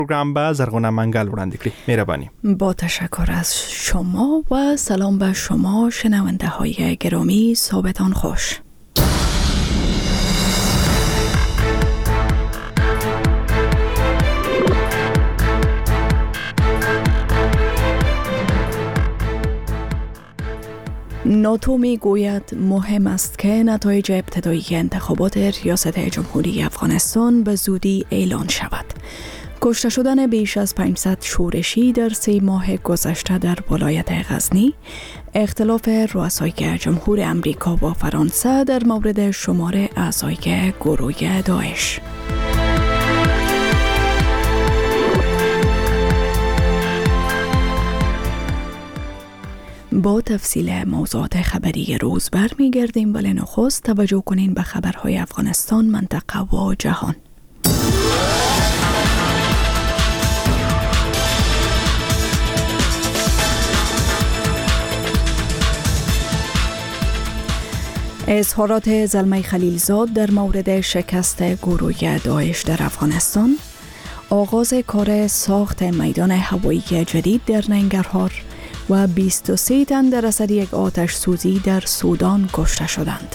پروگرام به زرغونه منگل وړاندې کړي. مهرباني. با تشکر از شما و سلام به شما شنونده های گرامی. صبحتان خوش. ناتو می گوید مهم است که نتایج ابتدایی انتخابات ریاست جمهوری افغانستان به زودی اعلان شود. کشته شدن بیش از 500 شورشی در 3 ماه گذشته در ولایت غزنی، اختلاف رؤسای جمهور امریکا و فرانسه در مورد شمار اعضای گروه داعش. با تفصیل موضوعات خبری روز برمیگردیم، ولی نخست توجه کنین به خبرهای افغانستان، منطقه و جهان. اظهارات زلمه خلیلزاد در مورد شکست گروه داعش در افغانستان، آغاز کار ساخت میدان هوایی جدید در ننگرهار و 23 تن در اثر یک آتش سوزی در سودان کشته شدند.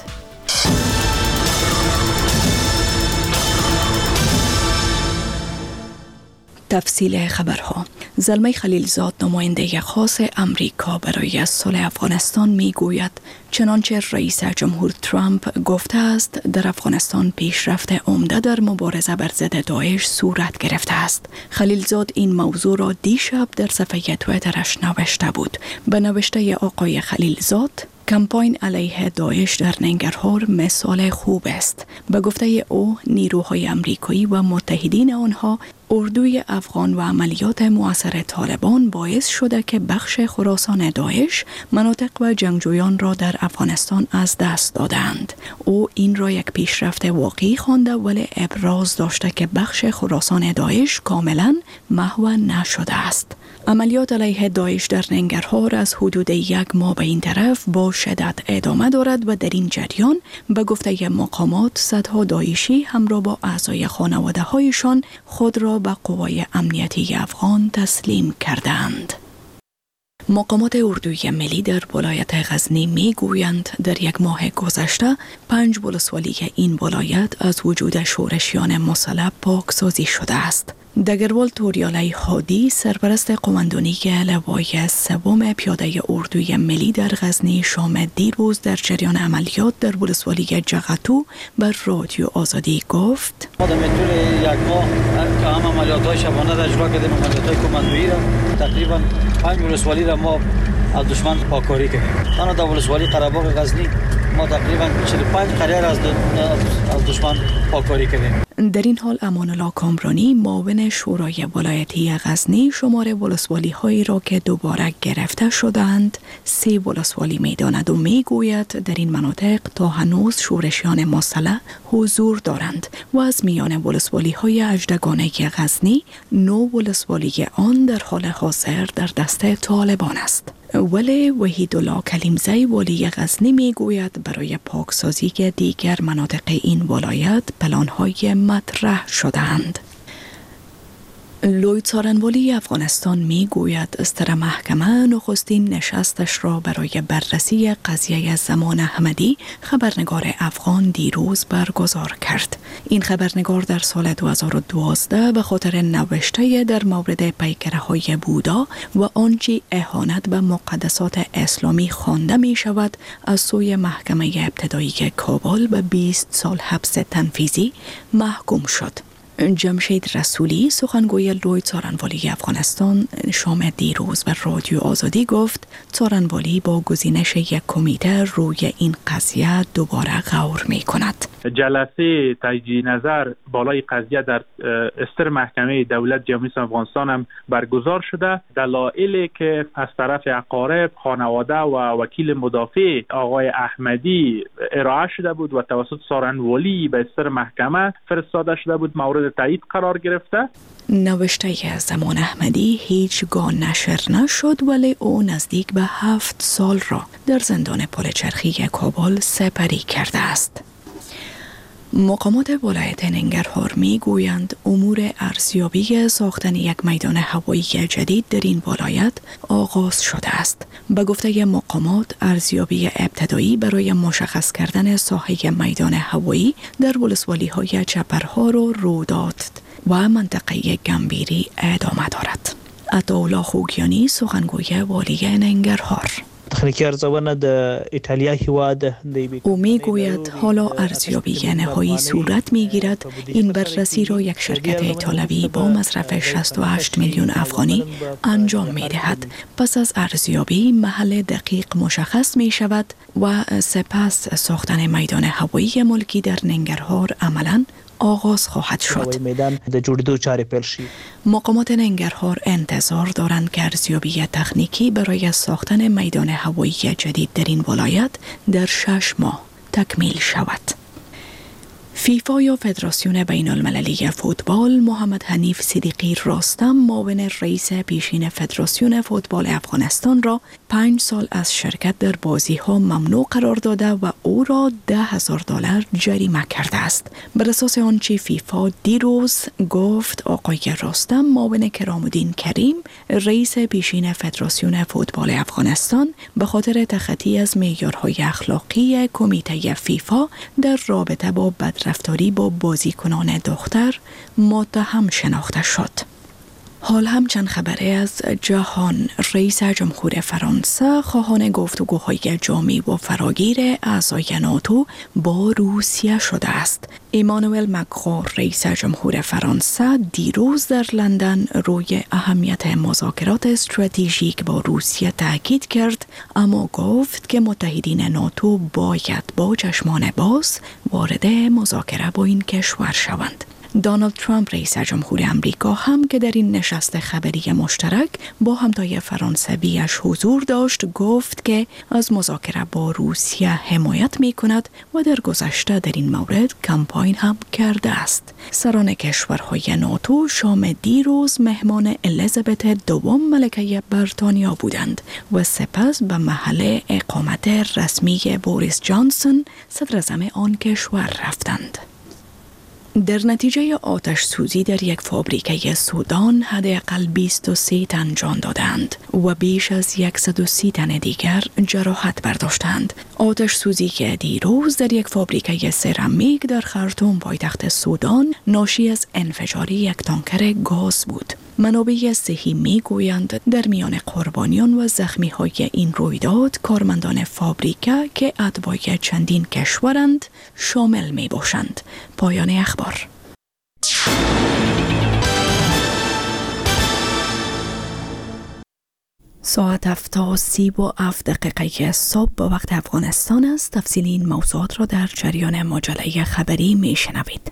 تفصیل خبرها. زلمه خلیلزاد نماینده خاص امریکا برای صلح افغانستان می گوید چنانچه رئیس جمهور ترامپ گفته است در افغانستان پیشرفت عمده در مبارزه بر ضد داعش صورت گرفته است. خلیلزاد این موضوع را دیشب در صفحه توییترش نوشته بود. به نوشته آقای خلیلزاد، کمپاین علیه داعش در ننگرهار مثال خوب است. به گفته او، نیروهای امریکایی و متحدین آنها، اردوی افغان و عملیات مؤثر طالبان باعث شده که بخش خراسان داعش مناطق و جنگجویان را در افغانستان از دست دادند. او این را یک پیشرفت واقعی خوانده، ولی ابراز داشته که بخش خراسان داعش کاملا محو نشده است. عملیات علیه داعش در ننگرهار از حدود 1 ماه به این طرف با شدت ادامه دارد و در این جریان به گفته مقامات صدها داعشی همراه با اعضای خانواده هایشان خود را به قوای امنیتی افغان تسلیم کردند. مقامات اردوی ملی در ولایت غزنی می گویند در 1 ماه گذشته 5 ولسوالی این ولایت از وجود شورشیان مسلح پاکسازی شده است. دگروال توریالی هادی، سرپرست قماندانی لوای 3 پیاده اردوی ملی در غزنی، شام دیروز در جریان عملیات در ولسوالی جغتو بر رادیو آزادی گفت: ما در طول 1 ماه که هم عملیات‌های شبانه را اجرا کردیم، عملیات‌های کماندویی را تقریبا 5 ولسوالی را ما از دشمن پاکاری کردیم. تنها در ولسوالی قره‌باغ غزنی ما تقریبا 45 قریه را از دشمن پاکاری کردیم. در این حال امان الله کامرانی، معاون شورای ولایتی غزنی، شمار ولسوالی هایی را که دوباره گرفته شدند 3 ولسوالی می‌داند و میگوید در این مناطق تا هنوز شورشیان مسلح حضور دارند و از میان ولسوالی های اژدگانه غزنی 9 ولسوالی آن در حال حاضر در دست طالبان است. ولی وحیدالله کلیمزی والی غزنی میگوید برای پاکسازی دیگر مناطق این ولایت پلان‌های مطرح شده‌اند. لوی څارنوالی افغانستان می گوید استر محکمه نخستین نشستش را برای بررسی قضیه زمان احمدی، خبرنگار افغان، دیروز برگزار کرد. این خبرنگار در سال 2012 به خاطر نوشته در مورد پیکره‌های بودا و آنچه اهانت به مقدسات اسلامی خوانده می شود از سوی محکمه ابتدایی کابل به 20 سال حبس تنفیذی محکوم شد. جمشید رسولی، سخنگوی لوی څارنوالی افغانستان، شام دیروز بر رادیو آزادی گفت څارنوالی با گزینش یک کمیته روی این قضیه دوباره غور می کند. جلسه تجدید نظر بالای قضیه در استر محکمه دولت جمهوری اسلامی افغانستان هم برگزار شده. دلایلی که از طرف اقارب، خانواده و وکیل مدافع آقای احمدی ارائه شده بود و توسط څارنوالی به استر محکمه فرستاده شده بود مورد تایید قرار گرفته. نوشته زمان احمدی هیچگاه نشر نشد، ولی او نزدیک به 7 سال را در زندان پل چرخی کابل سپری کرده است. مقامات ولایت ننگرهار می گویند امور ارزیابی ساختن یک میدان هوایی جدید در این ولایت آغاز شده است. به گفته مقامات ارزیابی ابتدایی برای مشخص کردن ساحه میدان هوایی در ولسوالی‌های چپرهار و رودات و منطقه گمبیری ادامه دارد. عطاالله خوگیانی سخنگوی والی ننگرهار: او می گوید حالا ارزیابی نهایی صورت می گیرد. این بررسی را یک شرکت ایتالوی با مصرف 68 میلیون افغانی انجام می دهد. پس از ارزیابی محل دقیق مشخص می شود و سپس ساختن میدان هوایی ملکی در ننگرهار عملاً آغاز خواهد شد. مقامات ننگرهار انتظار دارند که ارزیابی تکنیکی برای ساختن میدان هوایی جدید در این ولایت در 6 ماه تکمیل شود. فیفا یا فدراسیون بین المللی فوتبال محمد حنیف صدیقی رستم معاون رئیس پیشین فدراسیون فوتبال افغانستان را 5 سال از شرکت در بازی‌ها ممنوع قرار داده و او را $10,000 جریمه کرده است. بر اساس آنچه فیفا دیروز گفت، آقای رستم معاون کرام‌الدین کریم رئیس پیشین فدراسیون فوتبال افغانستان به خاطر تخطی از معیارهای اخلاقی کمیته فیفا در رابطه با بدرفتاری با بازیکنان دختر متهم شناخته شد. حال هم چند خبره از جهان. رئیس جمهور فرانسه خواهان گفتگوهای جامع و فراگیر اعضای ناتو با روسیه شده است. ایمانوئل مکرون رئیس جمهور فرانسه دیروز در لندن روی اهمیت مذاکرات استراتژیک با روسیه تاکید کرد، اما گفت که متحدین ناتو باید با چشمان باز وارد مذاکره با این کشور شوند. دونالد ترامپ رئیس جمهور امریکا هم که در این نشست خبری مشترک با همتای فرانسویش حضور داشت، گفت که از مذاکره با روسیه حمایت می کند و در گذشته در این مورد کمپاین هم کرده است. سران کشورهای ناتو شام دیروز مهمان الیزابت دوم ملکه بریتانیا بودند و سپس به محل اقامت رسمی بوریس جانسون صدر اعظم آن کشور رفتند. در نتیجه آتش سوزی در یک فابریکه سودان حداقل 23 تن جان دادند و بیش از 130 تن دیگر جراحت برداشتند. آتش سوزی که دیروز در یک فابریکه سرامیک در خرطوم پایتخت سودان ناشی از انفجار یک تانکر گاز بود. منابع صحی می گویند در میان قربانیان و زخمی های این رویداد کارمندان فابریکه که اتباع چندین کشورند شامل می باشند. پایان اخبار. ساعت 7:37 صبح به وقت افغانستان است. تفصیل این موضوعات را در جریان مجله خبری می شنوید.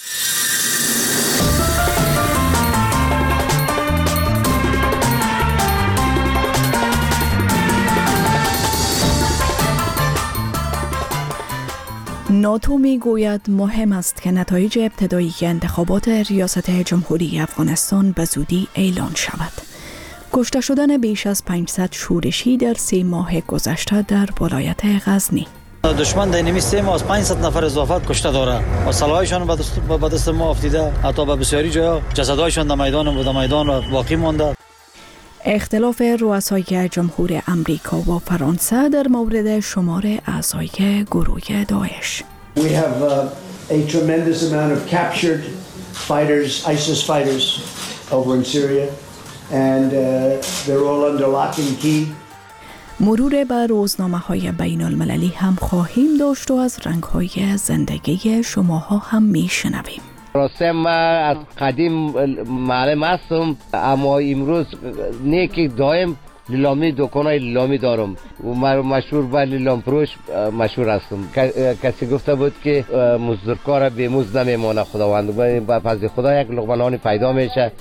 ناتو می گوید مهم است که نتایج ابتدایی انتخابات ریاست جمهوری افغانستان به زودی اعلان شود. کشته شدن بیش از 500 شورشی در 3 ماه گذشته در ولایت غزنی. دشمن در اینمی 3 ماه از 500 نفر اضافه کشته داره و سلاحشان به دست ما افتیده. حتی به بسیاری جاها جسدهایشان در میدان باقی مانده. اختلاف رؤسای جمهور امریکا و فرانسه در مورد شمار اعضای گروه داعش. We have a tremendous amount of captured fighters, ISIS fighters over in Syria and they're all under lock and key. مرور بر روزنامه‌های بین المللی هم خواهیم داشت و از رنگ‌های زندگی شماها هم میشنویم. راسته ما از قدیم معلم هستم، اما امروز نیکی دایم لیلامی دکانای لیلامی دارم و مشهور به لیلام فروش مشهور هستم. کسی گفته بود که مزدورکار به مزد نمیمانه، خداوند با فضل خدا یک لقمه نان پیدا میشه.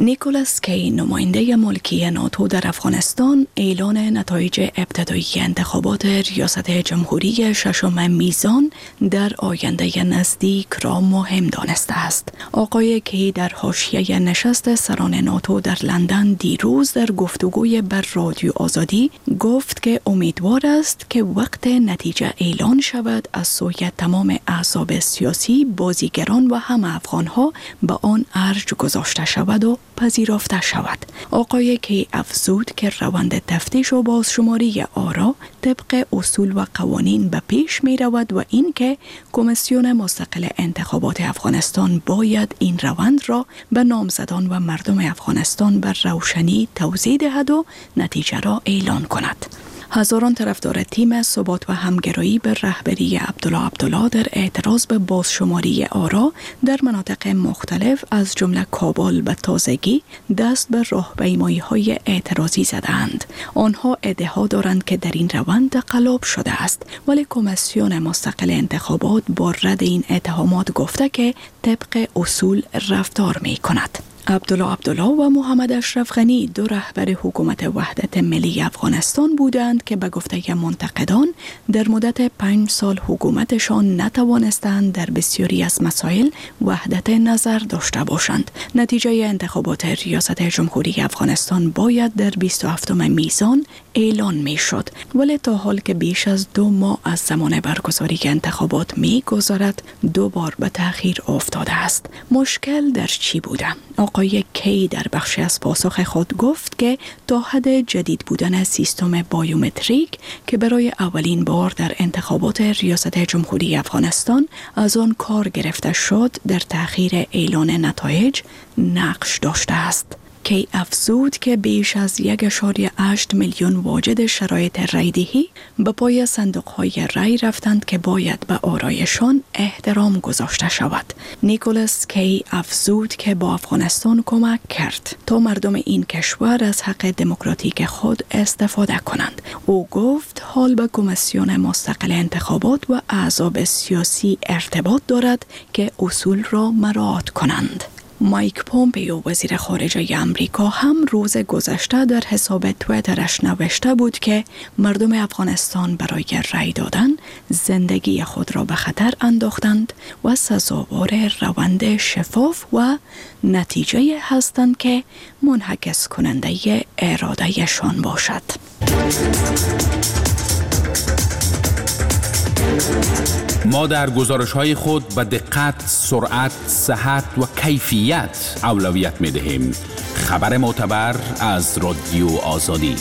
نیکولاس کی، نماینده ملکی ناتو در افغانستان، اعلان نتایج ابتدایی انتخابات ریاست جمهوری ششم میزان در آینده نزدیک را مهم دانسته است. آقای کی در حاشیه نشست سران ناتو در لندن دیروز در گفتگوی بر رادیو آزادی گفت که امیدوار است که وقت نتیجه اعلان شود از سوی تمام احزاب سیاسی، بازیگران و همه افغانها به آن ارج گذاشته شود و پذیرفته شود. آقای کی افزود که روند تفتیش و بازشماری آرا طبق اصول و قوانین به پیش می رود و اینکه کمیسیون مستقل انتخابات افغانستان باید این روند را به نامزدان و مردم افغانستان بر روشنی توضیح دهد و نتیجه را اعلان کند. هزاران طرفدار تیم ثبات و همگرایی به رهبری عبدالله در اعتراض به بازشماری آرا در مناطق مختلف از جمله کابل به تازگی دست به راهپیمایی‌های اعتراضی زدند. آنها ادعا دارند که در این روند غلاب شده است، ولی کمیسیون مستقل انتخابات با رد این اتهامات گفته که طبق اصول رفتار می کند. عبدالله و محمد اشرف غنی دو رهبر حکومت وحدت ملی افغانستان بودند که به گفته منتقدان در مدت 5 سال حکومتشان نتوانستند در بسیاری از مسائل وحدت نظر داشته باشند. نتیجه انتخابات ریاست جمهوری افغانستان باید در 27 میزان اعلان می شد، ولی تا حال که بیش از 2 ماه از زمان برگزاری انتخابات می گذرد 2 بار به تأخیر افتاده است. مشکل در چی بوده؟ آقای کی در بخشی از پاسخ خود گفت که تا حد جدید بودن سیستم بایومتریک که برای اولین بار در انتخابات ریاست جمهوری افغانستان از آن کار گرفته شد در تأخیر اعلان نتایج نقش داشته است. کی افزود که بیش از 1.8 میلیون واجد شرایط رایدهی به پای صندوق‌های رای رفتند که باید به آرایشان احترام گذاشته شود. نیکولاس کی افزود که با افغانستان کمک کرد تا مردم این کشور از حق دموکراتیک خود استفاده کنند. او گفت حال به کمیسیون مستقل انتخابات و احزاب سیاسی ارتباط دارد که اصول را مراعات کنند. مایک پومپیو وزیر خارجه امریکا هم روز گذشته در حساب توییترش نوشته بود که مردم افغانستان برای رای دادن زندگی خود را به خطر انداختند و سزاوار روند شفاف و نتیجه هستند که منعکس کننده ارادهشان باشد. ما در گزارش‌های خود به دقت، سرعت، صحت و کیفیت اولویت می‌دهیم. خبر معتبر از رادیو آزادی.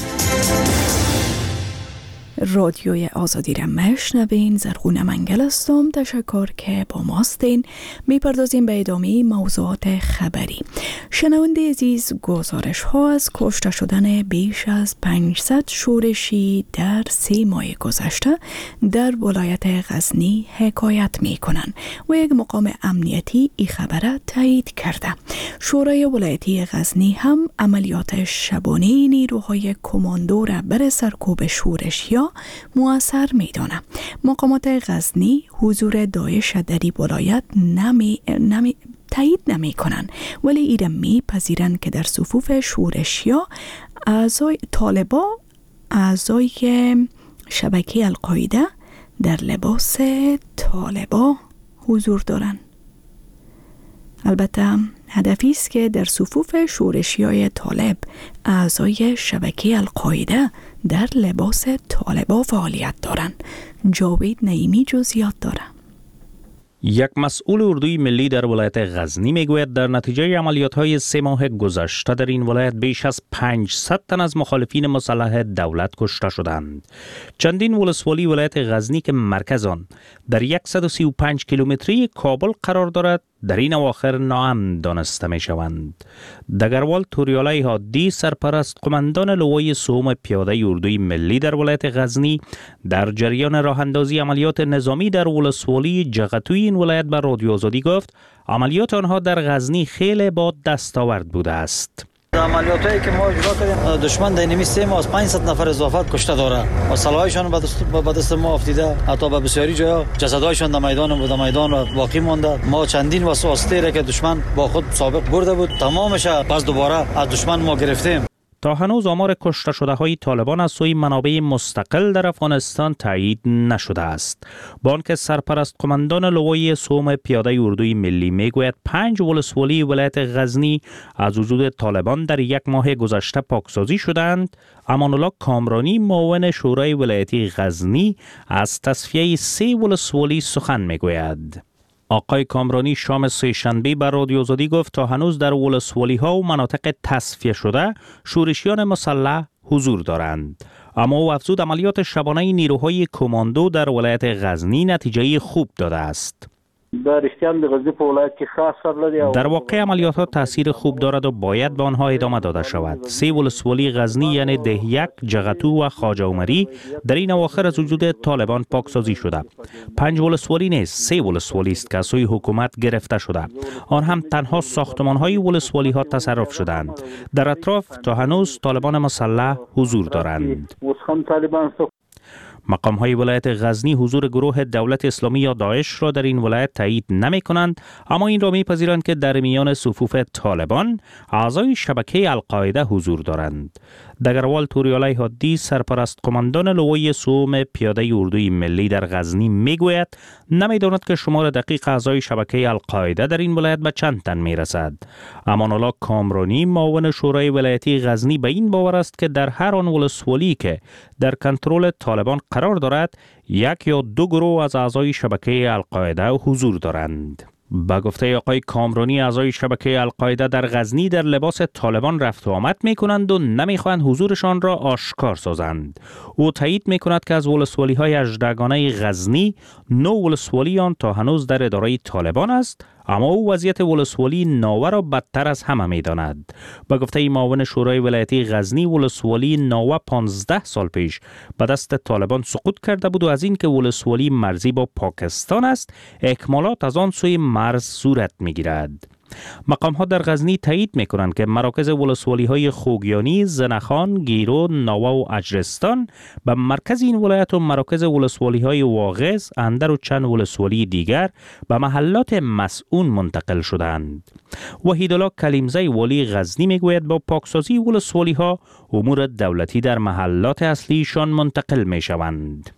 رادیوی آزادی را میشنوین. زرغون منگل هستم. تشکر که با ما هستین. میپردازیم به ادامه موضوعات خبری. شنونده عزیز، گزارش ها از کشته شدن بیش از 500 شورشی در 3 ماه گذشته در ولایت غزنی حکایت می کنند و یک مقام امنیتی این خبر تایید کرده. شورای ولایتی غزنی هم عملیات شبانه نیروهای کماندو را بر سرکوب شورش یا مؤثر می‌دانه. مقامات غزنی حضور داعش در این ولایت تایید نمی کنن، ولی ایره می پذیرند که در صفوف شورشیا اعضای طالبا، اعضای شبکه القاعده در لباس طالبا حضور دارن. البته هدفی است که در صفوف شورشیای طالب اعضای شبکه القاعده در لباس طالبا فعالیت دارند. جاوید نعیمی جزئیات داره. یک مسئول اردوی ملی در ولایت غزنی میگوید در نتیجه عملیات‌های 3 ماه گذشته در این ولایت بیش از 500 تن از مخالفین مسلح دولت کشته شدند. چندین ولسوالی ولایت غزنی که مرکز آن در 135 کیلومتری کابل قرار دارد در این اواخر ناامن دانسته می شوند. دگروال توریالای هادی سرپرست قماندان لوای سوم پیاده اردوی ملی در ولایت غزنی در جریان راه اندازی عملیات نظامی در ولسوالی جغتوی این ولایت بر رادیو آزادی گفت عملیات آنها در غزنی خیلی با دستاورد بوده است. عملیاتی که ما اجرا کردیم دشمن در اینمی 3 ماه از 500 نفر اضافه کشته داره و سلاحشان به دست ما افتیده، حتی به بسیاری جاها جسدهایشان در میدان باقی مانده. ما چندین واسطه را که دشمن با خود سابق برده بود تمامش پس دوباره از دشمن ما گرفتیم. تا هنوز آمار کشته شده های طالبان از سوی منابع مستقل در افغانستان تایید نشده است. بانک سرپرست قماندان لوای سوم پیاده اردوی ملی میگوید 5 ولسوالی ولایت غزنی از وجود طالبان در 1 ماه گذشته پاکسازی شدند. امان الله کامرانی معاون شورای ولایتی غزنی از تصفیه 3 ولسوالی سخن میگوید. آقای کامرانی شام سه‌شنبه بر رادیو آزادی گفت تا هنوز در ولسوالی‌ها و مناطق تصفیه شده شورشیان مسلح حضور دارند. اما او افزود عملیات شبانه نیروهای کماندو در ولایت غزنی نتیجه خوب داده است. در واقع عملیات ها تاثیر خوب دارد و باید به آنها ادامه داده شود. 3 ولسوالی غزنی یعنی ده 1، جغتو و خواجه عمری در این اواخر از وجود طالبان پاکسازی شده. 5 ولسوالی نیست، 3 ولسوالی است که از سوی حکومت گرفته شده. آن هم تنها ساختمان های ولسوالی ها تصرف شدند. در اطراف تا هنوز طالبان مسلح حضور دارند. مقام های ولایت غزنی حضور گروه دولت اسلامی یا داعش را در این ولایت تایید نمی کنند، اما این را می پذیرند که در میان صفوف طالبان اعضای شبکه القاعده حضور دارند. دگروال توریالای حادی سرپرست قماندان لوای سوم پیاده اردوی ملی در غزنی می گوید نمی داند که شمار دقیق اعضای شبکه القاعده در این ولایت به چند تن می رسد. امان الله کامرانی معاون شورای ولایتی غزنی به این باور است که در هر آن ولسوالی که در کنترل طالبان قرار دارد 1 یا 2 گروه از اعضای شبکه القاعده حضور دارند. با گفته آقای کامرانی اعضای شبکه القاعده در غزنی در لباس طالبان رفت و آمد می کنند و نمی خواهند حضورشان را آشکار سازند. او تایید می کند که از ولسوالی های 18 گانه غزنی 9 ولسوالی آن تا هنوز در اداره طالبان است، اما او وضعیت ولسوالی ناوه را بدتر از همه می داند. با گفته معاون شورای ولایتی غزنی ولسوالی ناوه 15 سال پیش به دست طالبان سقوط کرده بود و از این که ولسوالی مرزی با پاکستان است اکمالات از آن سوی مرز صورت می گیرد. مقام ها در غزنی تایید می کنند که مراکز ولسوالی های خوگیانی، زنخان، گیرو، ناوه و اجرستان به مرکز این ولایت و مراکز ولسوالی های واغظ، اندر و چند ولسوالی دیگر به محلات مسئون منتقل شدند. وحیدالله کلیمزی والی غزنی می گوید با پاکسازی ولسوالی ها امور دولتی در محلات اصلیشان منتقل می شوند.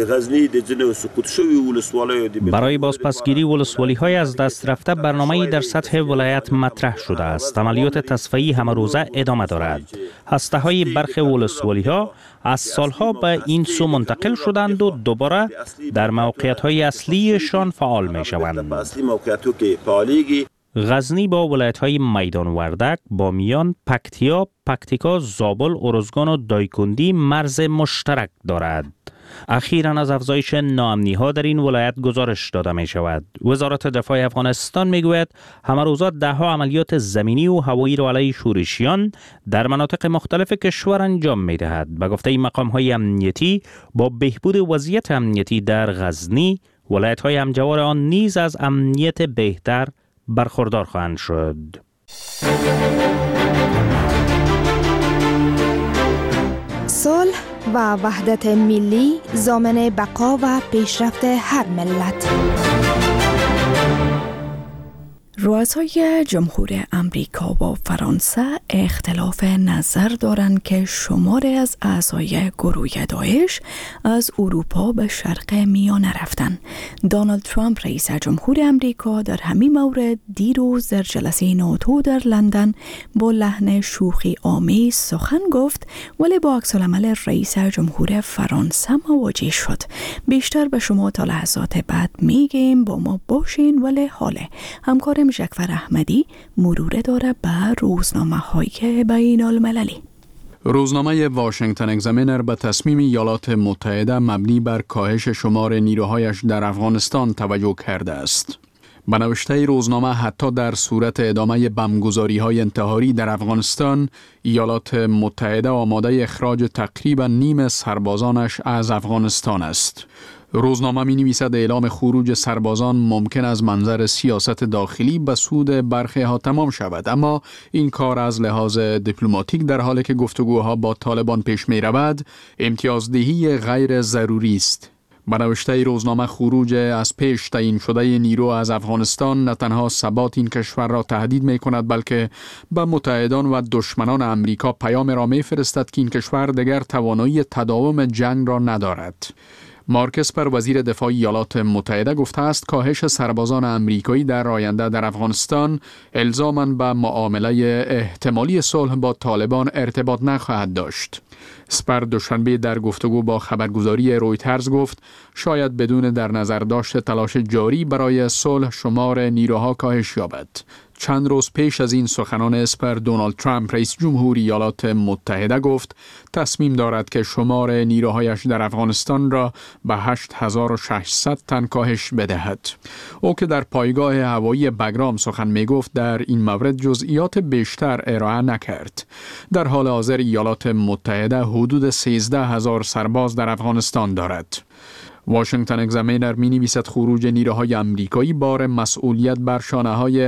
برای بازپسگیری ولسوالی های از دست رفته برنامه‌ای در سطح ولایت مطرح شده است. عملیات تصفیه‌ای همه روزه ادامه دارد. هسته های برخی ولسوالی ها از سالها به این سو منتقل شدند و دوباره در موقعیت های اصلیشان فعال می شوند. غزنی با ولایت های میدان وردک، بامیان، پکتیکا، زابل، ارزگان و دایکندی مرز مشترک دارد. اخیراً از افزایش ناامنی ها در این ولایت گزارش داده می شود. وزارت دفاع افغانستان می گوید همه روزا 10 عملیات زمینی و هوایی را علیه شورشیان در مناطق مختلف کشور انجام می دهد. به گفته این مقام های امنیتی با بهبود وضعیت امنیتی در غزنی، ولایت های همجوار آن نیز از امنیت بهتر برخوردار خواهند شد. صلح و وحدت ملی ضامن بقا و پیشرفت هر ملت. رؤسای جمهور امریکا و فرانسه اختلاف نظر دارند که شماری از اعضای گروه داعش از اروپا به شرق میانه رفتن. دونالد ترامپ رئیس جمهور امریکا در همین مورد دیروز در جلسه ناتو در لندن با لحن شوخی آمیز سخن گفت، ولی با عکس العمل رئیس جمهور فرانسه مواجه شد. بیشتر به شما تا لحظات بعد میگیم، با ما باشین. ولی حاله همکارم جعفر احمدی مرور داره به روزنامه‌های بین المللی. روزنامه واشنگتن اگزامینر به تصمیم ایالات متحده مبنی بر کاهش شمار نیروهایش در افغانستان توجه کرده است. به نوشته روزنامه حتی در صورت ادامه بمبگذاری‌های انتحاری در افغانستان، ایالات متحده آماده اخراج تقریبا نیم سربازانش از افغانستان است. روزنامه می نویسد اعلام خروج سربازان ممکن از منظر سیاست داخلی به سود برخی ها تمام شود، اما این کار از لحاظ دیپلماتیک در حالی که گفتگوها با طالبان پیش می رود امتیازدهی غیر ضروری است. به نوشته روزنامه خروج از پیش تعیین شده نیرو از افغانستان نه تنها ثبات این کشور را تهدید می کند بلکه به متحدان و دشمنان امریکا پیام را می فرستد که این کشور دیگر توانایی تداوم جنگ را ندارد. مارک اسپر وزیر دفاع ایالات متحده گفته است کاهش سربازان امریکایی در آینده در افغانستان الزاماً به معامله احتمالی صلح با طالبان ارتباط نخواهد داشت. اسپر دوشنبه در گفتگو با خبرگزاری رویترز گفت شاید بدون در نظر داشت تلاش جاری برای صلح شمار نیروها کاهش یابد. چند روز پیش از این سخنان اسپر دونالد ترامپ رئیس جمهور ایالات متحده گفت تصمیم دارد که شمار نیروهایش در افغانستان را به 8600 تن کاهش بدهد. او که در پایگاه هوایی بگرام سخن می گفت در این مورد جزئیات بیشتر ارائه نکرد. در حال حاضر ایالات متحده حدود 13000 سرباز در افغانستان دارد. واشنگتن اگزامینر می نویسد خروج نیروهای امریکایی بار مسئولیت بر شانه‌های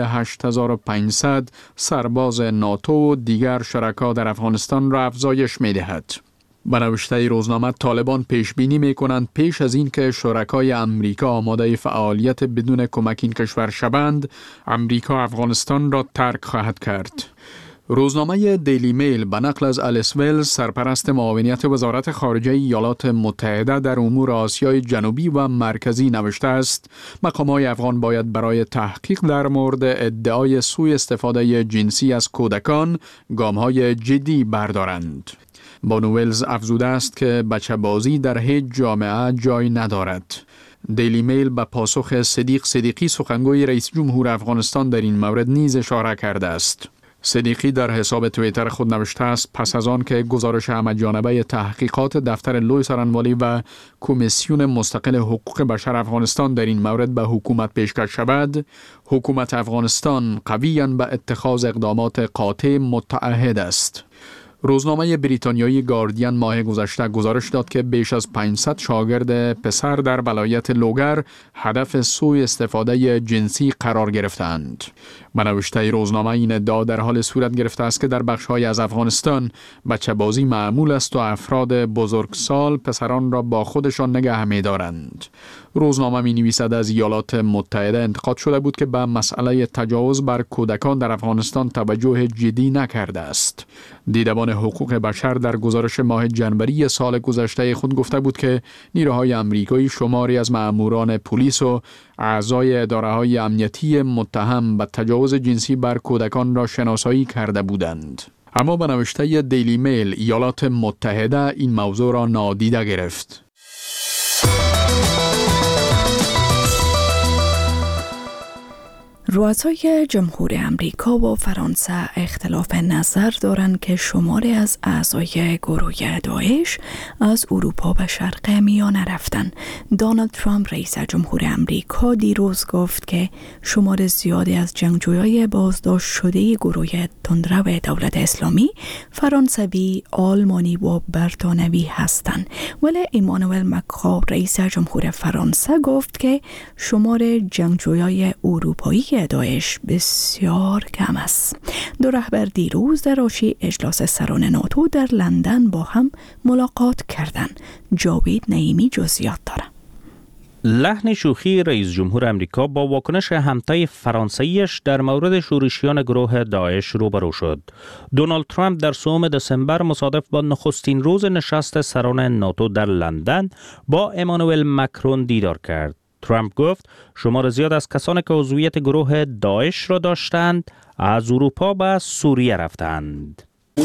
8500 سرباز ناتو و دیگر شرکا در افغانستان را افزایش می دهد. به نوشته روزنامه طالبان پیش بینی می کنند پیش از این که شرکای امریکا آماده فعالیت بدون کمک این کشور شوند، امریکا افغانستان را ترک خواهد کرد. روزنامه دیلی میل به نقل از الیس ویلز سرپرست معاونیت وزارت خارجه ایالات متحده در امور آسیای جنوبی و مرکزی نوشته است مقامات افغان باید برای تحقیق در مورد ادعای سوء استفاده جنسی از کودکان گام‌های جدی بردارند. بانو ویلز افزوده است که بچه‌بازی در هیچ جامعه جای ندارد. دیلی میل به پاسخ صدیق صدیقی سخنگوی رئیس جمهور افغانستان در این مورد نیز اشاره کرده است. صدیقی در حساب توییتر خود نوشته است پس از آن که گزارش همه‌جانبه تحقیقات دفتر لوی سارنوالی و کمیسیون مستقل حقوق بشر افغانستان در این مورد به حکومت پیشکش شود، حکومت افغانستان قویاً به اتخاذ اقدامات قاطع متعهد است. روزنامه بریتانیایی گاردین ماه گذشته گزارش داد که بیش از 500 شاگرد پسر در ولایت لوگر هدف سوء استفاده جنسی قرار گرفتند. به نوشته روزنامه این ادعا در حال صورت گرفته است که در بخش‌های از افغانستان بچه‌بازی معمول است و افراد بزرگسال پسران را با خودشان نگه می‌دارند. روزنامه می‌نویسد از ایالات متحده انتقاد شده بود که به مسئله تجاوز بر کودکان در افغانستان توجه جدی نکرده است. دیدبان حقوق بشر در گزارش ماه جنوری سال گذشته خود گفته بود که نیروهای امریکایی شماری از مأموران پلیس و اعضای اداره‌های امنیتی متهم به تجاوز جنسی بر کودکان را شناسایی کرده بودند. اما به نوشته دیلی میل ایالات متحده این موضوع را نادیده گرفت. رؤسای جمهور امریکا و فرانسه اختلاف نظر دارند که شماری از اعضای گروه داعش از اروپا به شرق میانه رفتن. دونالد ترامپ رئیس جمهور امریکا دیروز گفت که شمار زیادی از جنگجویان بازداشت شده گروه تندرو دولت اسلامی فرانسوی، آلمانی و بریتانیایی هستند. ولی ایمانوئل مکرون رئیس جمهور فرانسه گفت که شمار جنگجویان اروپایی داعش بسیار کم است. دو رهبر دیروز در راشی اجلاس سران ناتو در لندن با هم ملاقات کردند. جاوید نعیمی جزئیات دارد. لحن شوخی رئیس جمهور امریکا با واکنش همتای فرانسویش در مورد شورشیان گروه داعش روبرو شد. دونالد ترامپ در 3 دسامبر مصادف با نخستین روز نشست سران ناتو در لندن با ایمانوئل مکرون دیدار کرد. ترامپ گفت شمار زیاد از کسانی که عضویت گروه داعش را داشتند از اروپا به سوریه رفتند.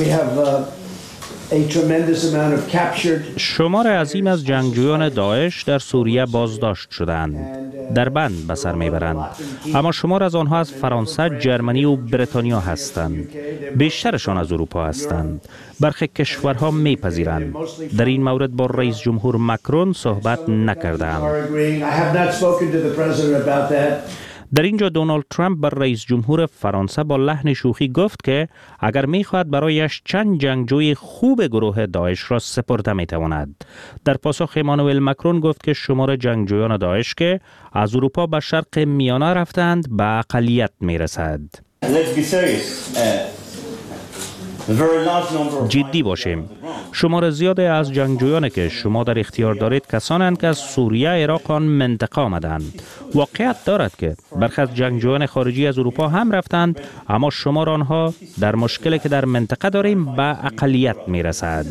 شمار عظیم از جنگجویان داعش در سوریه بازداشت شدند، در بند به سر میبرند، اما شمار از آنها از فرانسه، جرمنی و بریتانیا هستند. بیشترشان از اروپا هستند. برخی کشورها میپذیرند. در این مورد با رئیس جمهور مکرون صحبت نکردم. در اینجا دونالد ترامپ بر رئیس جمهور فرانسه با لحن شوخی گفت که اگر می‌خواهد برایش چند جنگجوی خوب گروه داعش را سپرده می‌تواند. در پاسخ امانوئل مکرون گفت که شمار جنگجویان داعش که از اروپا به شرق میانه رفتند به اقلیت می‌رسد. جدی باشیم. شمار زیاد از جنگجویانی که شما در اختیار دارید کسانند که از سوریه، عراق آن منطقه آمدند. واقعیت دارد که برخی از جنگجویان خارجی از اروپا هم رفتند، اما شمار آنها در مشکلی که در منطقه داریم به اقلیت میرسد.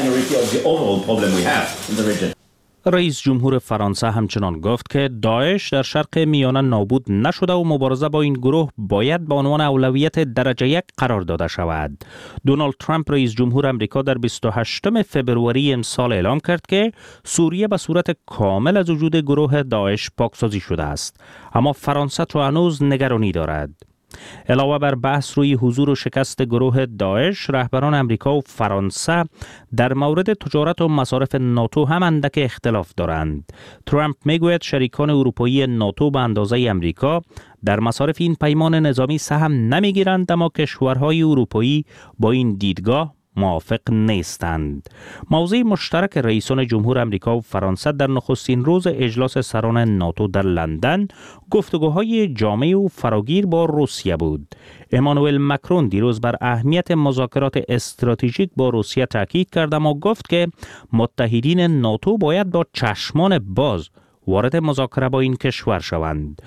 رئیس جمهور فرانسه همچنان گفت که داعش در شرق میانه نابود نشده و مبارزه با این گروه باید به عنوان اولویت درجه 1 قرار داده شود. دونالد ترامپ رئیس جمهور امریکا در 28 فوریه امسال اعلام کرد که سوریه به صورت کامل از وجود گروه داعش پاکسازی شده است، اما فرانسه تا هنوز نگرانی دارد. علاوه بر بحث روی حضور و شکست گروه داعش، رهبران امریکا و فرانسه در مورد تجارت و مصارف ناتو هم اندک اختلاف دارند. ترامپ میگوید شریکان اروپایی ناتو به اندازه امریکا در مصارف این پیمان نظامی سهم نمیگیرند، اما کشورهای اروپایی با این دیدگاه موافق نیستند. موضع مشترک رئیسان جمهور امریکا و فرانسه در نخستین روز اجلاس سران ناتو در لندن گفتگوهای جامع و فراگیر با روسیه بود. امانوئل مکرون دیروز بر اهمیت مذاکرات استراتژیک با روسیه تاکید کرد، اما گفت که متحدین ناتو باید با چشمان باز وارد مذاکره با این کشور شوند.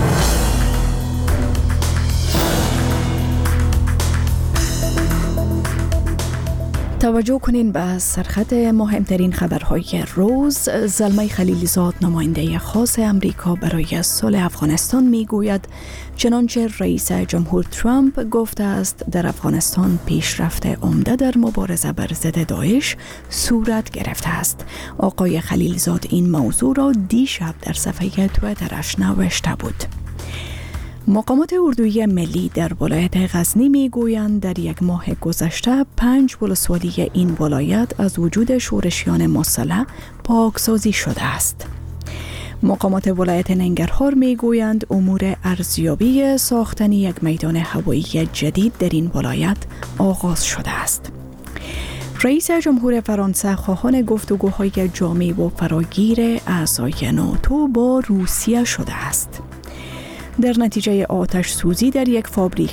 توجه کنین به سرخط مهمترین خبرهای روز. زلمه خلیلزاد نماینده خاص امریکا برای صلح افغانستان میگوید چنانچه رئیس جمهور ترامپ گفته است در افغانستان پیشرفت عمده در مبارزه بر ضد داعش صورت گرفته است. آقای خلیلزاد این موضوع را دیشب در صفحه توییترش نوشته بود. مقامات اردویی ملی در ولایت غزنی میگویند در یک ماه گذشته 5 ولسوالی این ولایت از وجود شورشیان مسلح پاکسازی شده است. مقامات ولایت ننگرهار میگویند امور ارزیابی ساختن یک میدان هوایی جدید در این ولایت آغاز شده است. رئیس جمهور فرانسه خواهان گفتگوهای جامع و فراگیر اعضای ناتو با روسیه شده است. در نتیجه آتش سوزی در یک فابریک